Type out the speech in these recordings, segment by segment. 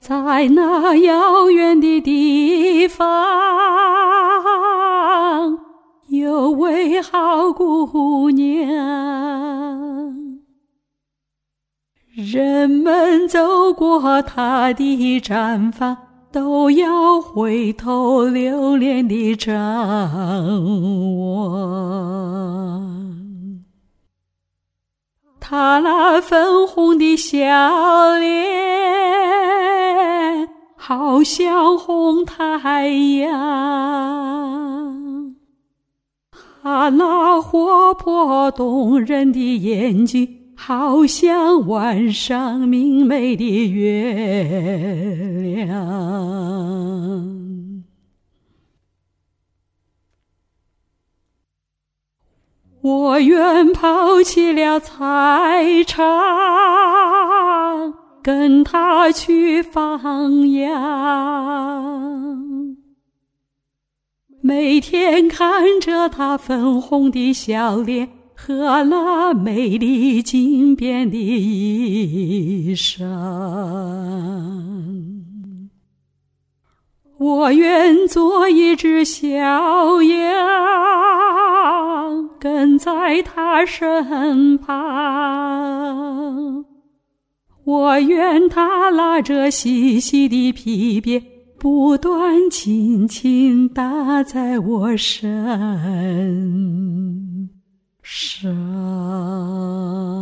在那遥远的地方，有位好姑娘，人们走过她的毡房，都要回头留恋地张望。她那粉红的笑脸，好像红太阳，她那活泼动人的眼睛，好像晚上明媚的月亮。我愿抛弃了菜场，跟他去放羊，每天看着他粉红的笑脸和那美丽经变的衣裳。我愿做一只小羊，跟在他身旁，我愿他拉着细细的皮鞭，不断轻轻打在我身上。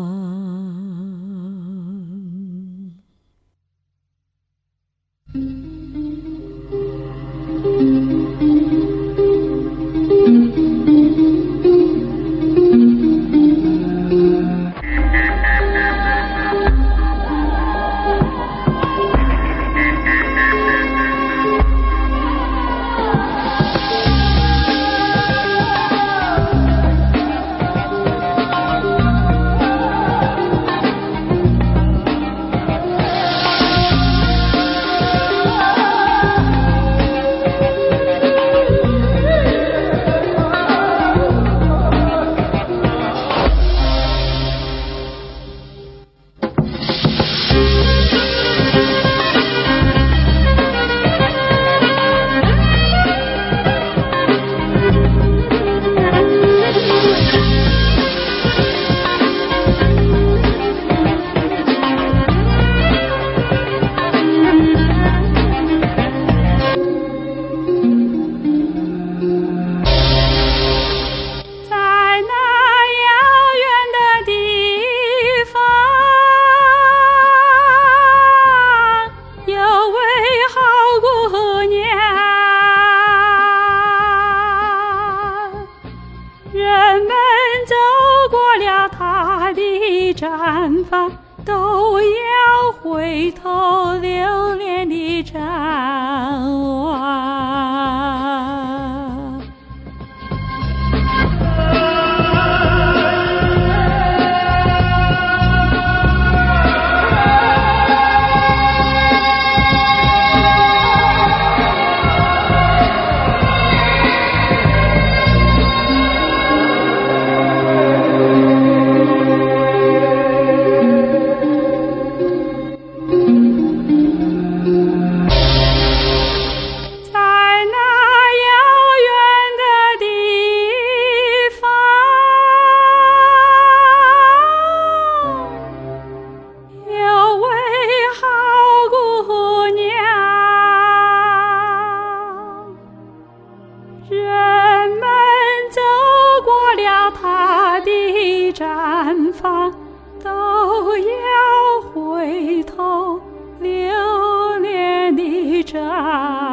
毡房都要回头留恋地张望。毡房都要回头留恋地张